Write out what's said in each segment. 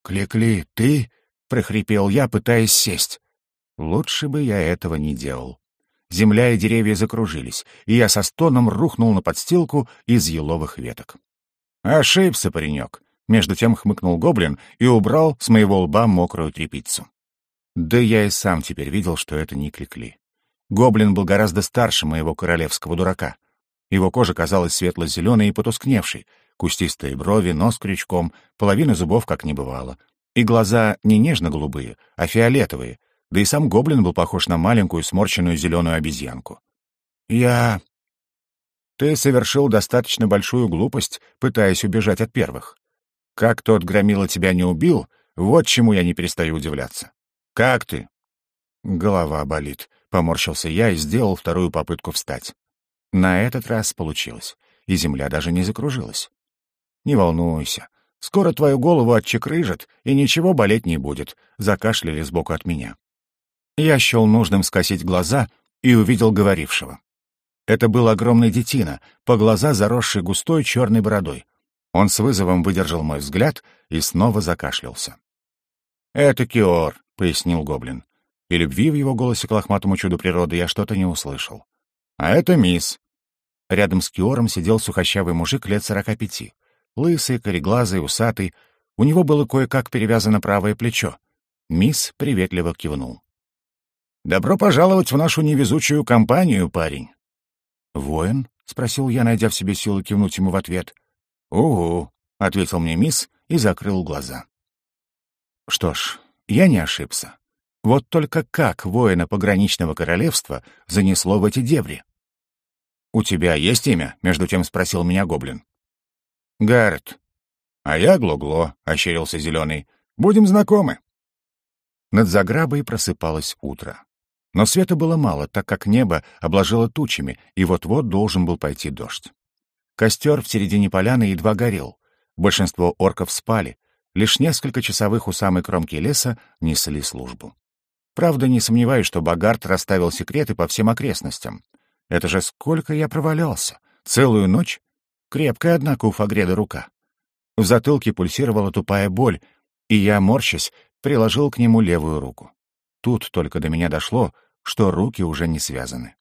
«Кли-кли, ты?» — прохрипел я, пытаясь сесть. Лучше бы я этого не делал. Земля и деревья закружились, и я со стоном рухнул на подстилку из еловых веток. «Ошибся, паренек!» — между тем хмыкнул гоблин и убрал с моего лба мокрую тряпицу. Да я и сам теперь видел, что это не Кли-кли. Гоблин был гораздо старше моего королевского дурака. Его кожа казалась светло-зеленой и потускневшей, кустистые брови, нос крючком, половина зубов как не бывало. И глаза не нежно-голубые, а фиолетовые, да и сам гоблин был похож на маленькую сморщенную зеленую обезьянку. Ты совершил достаточно большую глупость, пытаясь убежать от первых. Как тот громила тебя не убил, вот чему я не перестаю удивляться. Как ты?» «Голова болит», — поморщился я и сделал вторую попытку встать. На этот раз получилось, и земля даже не закружилась. «Не волнуйся, скоро твою голову отчекрыжат, и ничего болеть не будет», — закашляли сбоку от меня. Я счел нужным скосить глаза и увидел говорившего. Это был огромный детина, по глаза заросший густой черной бородой. Он с вызовом выдержал мой взгляд и снова закашлялся. «Это Киор», — пояснил гоблин. И любви в его голосе к лохматому чуду природы я что-то не услышал. «А это мисс». Рядом с Киором сидел сухощавый мужик лет 45. Лысый, кореглазый, усатый. У него было кое-как перевязано правое плечо. Мисс приветливо кивнул. «Добро пожаловать в нашу невезучую компанию, парень». «Воин?» — спросил я, найдя в себе силы кивнуть ему в ответ. «Угу», — ответил мне мисс и закрыл глаза. Что ж, я не ошибся. Вот только как воина пограничного королевства занесло в эти дебри? «У тебя есть имя?» — между тем спросил меня гоблин. «Гаррет». «А я Гло-Гло», — ощерился Зеленый. «Будем знакомы». Над заграбой просыпалось утро. Но света было мало, так как небо обложило тучами, и вот-вот должен был пойти дождь. Костер в середине поляны едва горел. Большинство орков спали. Лишь несколько часовых у самой кромки леса несли службу. Правда, не сомневаюсь, что Богарт расставил секреты по всем окрестностям. Это же сколько я провалялся! Целую ночь? Крепкая, однако, у Фагреда рука. В затылке пульсировала тупая боль, и я, морщась, приложил к нему левую руку. Тут только до меня дошло, что руки уже не связаны.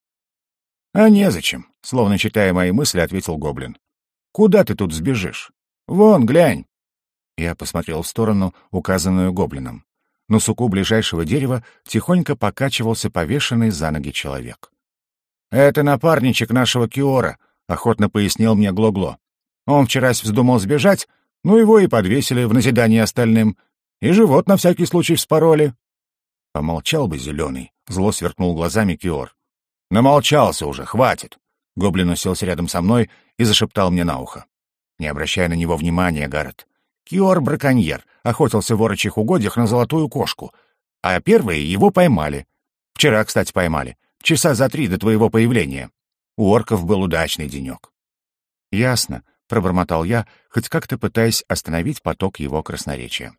«А незачем», — словно читая мои мысли, ответил гоблин. «Куда ты тут сбежишь? Вон, глянь!» Я посмотрел в сторону, указанную гоблином. На суку ближайшего дерева тихонько покачивался повешенный за ноги человек. «Это напарничек нашего Киора», — охотно пояснил мне Гло-Гло. «Он вчерась вздумал сбежать, ну его и подвесили в назидание остальным, и живот на всякий случай вспороли». «Помолчал бы, Зеленый», — зло сверкнул глазами Киор. «Намолчался уже, хватит!» Гоблин уселся рядом со мной и зашептал мне на ухо. «Не обращай на него внимания, Гаррет. Киор — браконьер, охотился в орочих угодьях на золотую кошку, а первые его поймали. Вчера, кстати, поймали, часа за 3 до твоего появления. У орков был удачный денек». «Ясно», — пробормотал я, хоть как-то пытаясь остановить поток его красноречия.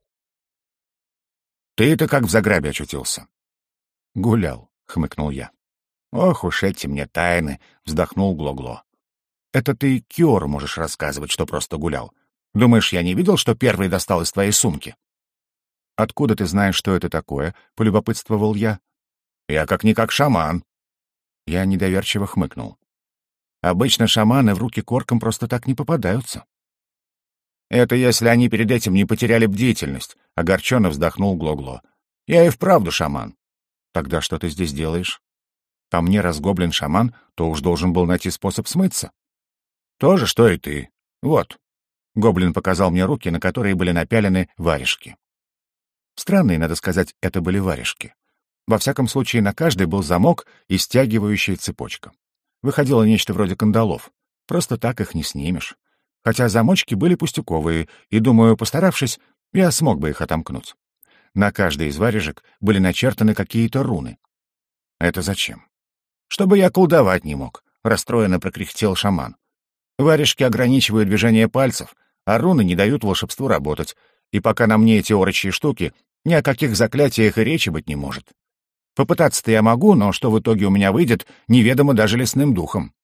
«Ты-то как в заграбе очутился?» «Гулял», — хмыкнул я. «Ох уж эти мне тайны», — вздохнул Гло-Гло. «Это ты Киору можешь рассказывать, что просто гулял. Думаешь, я не видел, что первый достал из твоей сумки?» «Откуда ты знаешь, что это такое?» — полюбопытствовал я. «Я как-никак шаман». Я недоверчиво хмыкнул. «Обычно шаманы в руки к оркам просто так не попадаются». «Это если они перед этим не потеряли бдительность», — огорченно вздохнул Гло-Гло. «Я и вправду шаман». «Тогда что ты здесь делаешь?» «По мне, раз гоблин шаман, то уж должен был найти способ смыться». «То же, что и ты. Вот». Гоблин показал мне руки, на которые были напялены варежки. Странные, надо сказать, это были варежки. Во всяком случае, на каждой был замок и стягивающая цепочка. Выходило нечто вроде кандалов. Просто так их не снимешь. Хотя замочки были пустяковые, и, думаю, постаравшись, я смог бы их отомкнуть. На каждой из варежек были начертаны какие-то руны. «Это зачем?» «Чтобы я колдовать не мог», — расстроенно прокряхтел шаман. «Варежки ограничивают движение пальцев, а руны не дают волшебству работать, и пока на мне эти орочьи штуки, ни о каких заклятиях и речи быть не может. Попытаться-то я могу, но что в итоге у меня выйдет, неведомо даже лесным духом».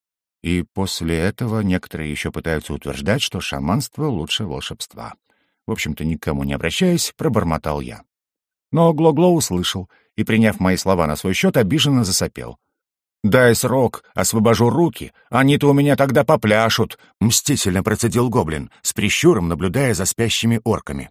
И после этого некоторые еще пытаются утверждать, что шаманство лучше волшебства. В общем-то, никому не обращаясь, пробормотал я. Но Глогло услышал и, приняв мои слова на свой счет, обиженно засопел. «Дай срок, освобожу руки, они-то у меня тогда попляшут», — мстительно процедил гоблин, с прищуром наблюдая за спящими орками.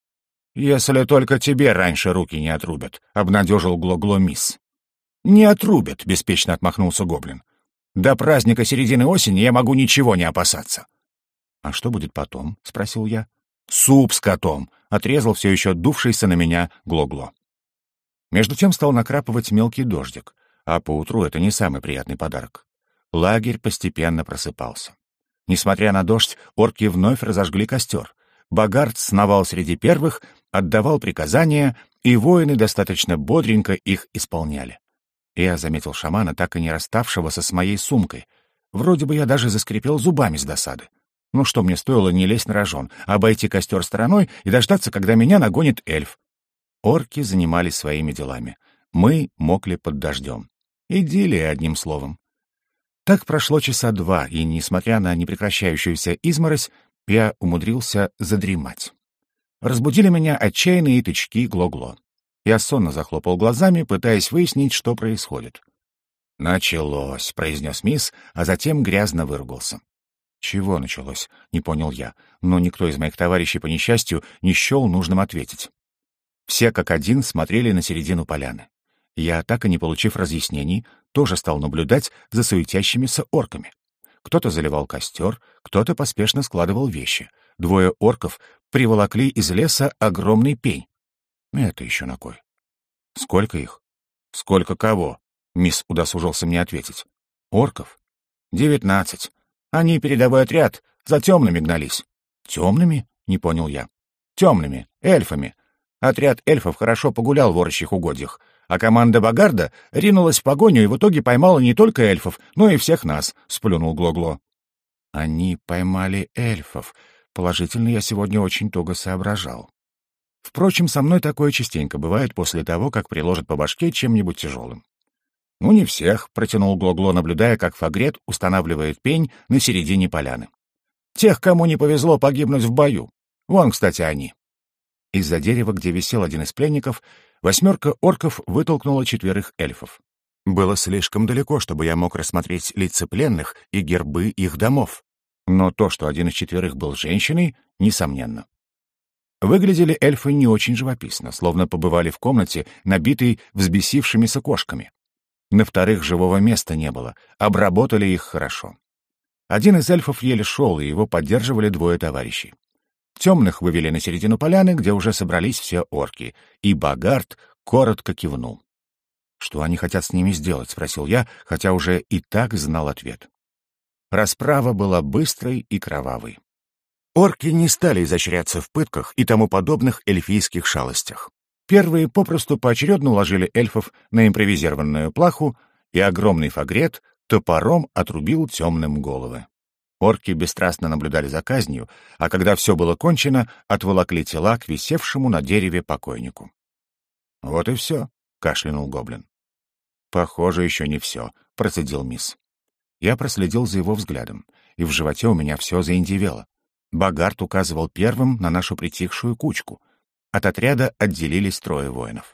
«Если только тебе раньше руки не отрубят», — обнадежил Глогло мисс. «Не отрубят», — беспечно отмахнулся гоблин. «До праздника середины осени я могу ничего не опасаться». «А что будет потом?» — спросил я. «Суп с котом», — отрезал все еще дувшийся на меня Глогло. Между тем стал накрапывать мелкий дождик, а поутру это не самый приятный подарок. Лагерь постепенно просыпался. Несмотря на дождь, орки вновь разожгли костер. Богарт сновал среди первых, отдавал приказания, и воины достаточно бодренько их исполняли. Я заметил шамана, так и не расставшегося с моей сумкой. Вроде бы я даже заскрипел зубами с досады. Ну что мне стоило не лезть на рожон, обойти костер стороной и дождаться, когда меня нагонит эльф. Орки занимались своими делами. Мы мокли под дождем. Идиллия, одним словом. Так прошло часа два, и, несмотря на непрекращающуюся изморозь, я умудрился задремать. Разбудили меня отчаянные тычки Глогло. Я сонно захлопал глазами, пытаясь выяснить, что происходит. «Началось», — произнес мисс, а затем грязно выругался. «Чего началось?» — не понял я, но никто из моих товарищей, по несчастью, не счел нужным ответить. Все как один смотрели на середину поляны. Я, так и не получив разъяснений, тоже стал наблюдать за суетящимися орками. Кто-то заливал костер, кто-то поспешно складывал вещи. Двое орков приволокли из леса огромный пень. Это еще на кой? Сколько их? Сколько кого? Мисс удосужился мне ответить. Орков? 19. Они передовой отряд, за темными гнались. Темными? Не понял я. Темными, эльфами. Отряд эльфов хорошо погулял в орочьих угодьях, а команда Богарда ринулась в погоню и в итоге поймала не только эльфов, но и всех нас, — сплюнул Глогло. Они поймали эльфов. Положительно, я сегодня очень туго соображал. Впрочем, со мной такое частенько бывает после того, как приложат по башке чем-нибудь тяжелым. «Ну, не всех», — протянул Глогло, наблюдая, как Фагрет устанавливает пень на середине поляны. «Тех, кому не повезло погибнуть в бою. Вон, кстати, они». Из-за дерева, где висел один из пленников, 8 орков вытолкнула 4 эльфов. Было слишком далеко, чтобы я мог рассмотреть лица пленных и гербы их домов. Но то, что один из 4 был женщиной, несомненно. Выглядели эльфы не очень живописно, словно побывали в комнате, набитой взбесившимися кошками. На вторых живого места не было, обработали их хорошо. Один из эльфов еле шел, и его поддерживали 2 товарищей. Темных вывели на середину поляны, где уже собрались все орки, и Богарт коротко кивнул. «Что они хотят с ними сделать?» — спросил я, хотя уже и так знал ответ. Расправа была быстрой и кровавой. Орки не стали изощряться в пытках и тому подобных эльфийских шалостях. Первые попросту поочередно уложили эльфов на импровизированную плаху, и огромный Фагрет топором отрубил темным головы. Орки бесстрастно наблюдали за казнью, а когда все было кончено, отволокли тела к висевшему на дереве покойнику. «Вот и все», — кашлянул гоблин. «Похоже, еще не все», — процедил мисс. Я проследил за его взглядом, и в животе у меня все заиндевело. Богарт указывал первым на нашу притихшую кучку. От отряда отделились 3 воинов.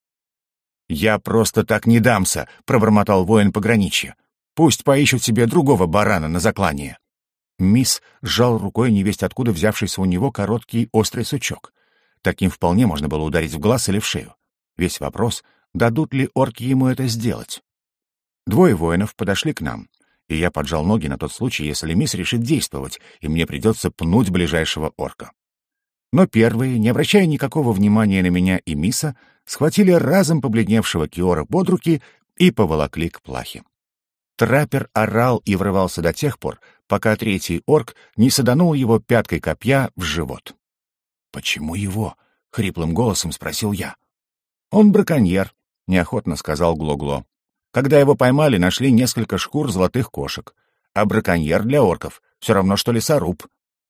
«Я просто так не дамся», — пробормотал воин пограничья. «Пусть поищут себе другого барана на заклание». Мисс сжал рукой невесть откуда взявшийся у него короткий острый сучок. Таким вполне можно было ударить в глаз или в шею. Весь вопрос, дадут ли орки ему это сделать. 2 воинов подошли к нам, и я поджал ноги на тот случай, если мисс решит действовать, и мне придется пнуть ближайшего орка. Но первые, не обращая никакого внимания на меня и мисса, схватили разом побледневшего Киора под руки и поволокли к плахе. Траппер орал и врывался до тех пор, пока 3-й орк не саданул его пяткой копья в живот. «Почему его?» — хриплым голосом спросил я. «Он браконьер», — неохотно сказал Глогло. «Когда его поймали, нашли несколько шкур золотых кошек. А браконьер для орков — все равно, что лесоруб».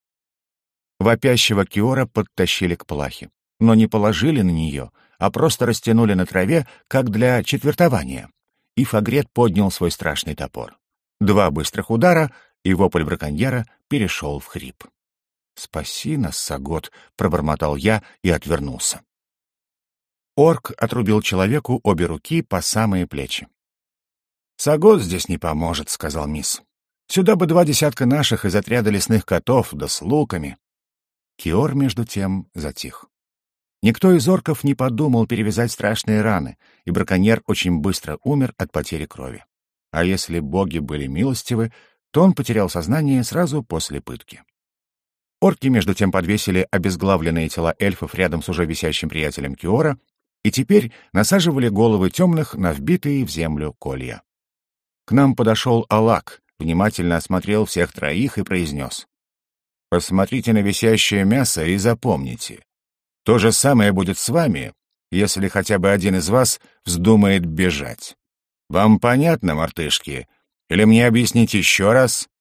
Вопящего Киора подтащили к плахе, но не положили на нее, а просто растянули на траве, как для четвертования. И Фагрет поднял свой страшный топор. 2 быстрых удара, и вопль браконьера перешел в хрип. «Спаси нас, Сагот», — пробормотал я и отвернулся. Орк отрубил человеку обе руки по самые плечи. «Сагот здесь не поможет», — сказал мисс. «Сюда бы 2 десятка наших из отряда лесных котов, да с луками». Киор, между тем, затих. Никто из орков не подумал перевязать страшные раны, и браконьер очень быстро умер от потери крови. А если боги были милостивы, то он потерял сознание сразу после пытки. Орки, между тем, подвесили обезглавленные тела эльфов рядом с уже висящим приятелем Киора и теперь насаживали головы темных на вбитые в землю колья. К нам подошел Алак, внимательно осмотрел всех троих и произнес: «Посмотрите на висящее мясо и запомните. То же самое будет с вами, если хотя бы один из вас вздумает бежать. Вам понятно, мартышки? Или мне объяснить еще раз?»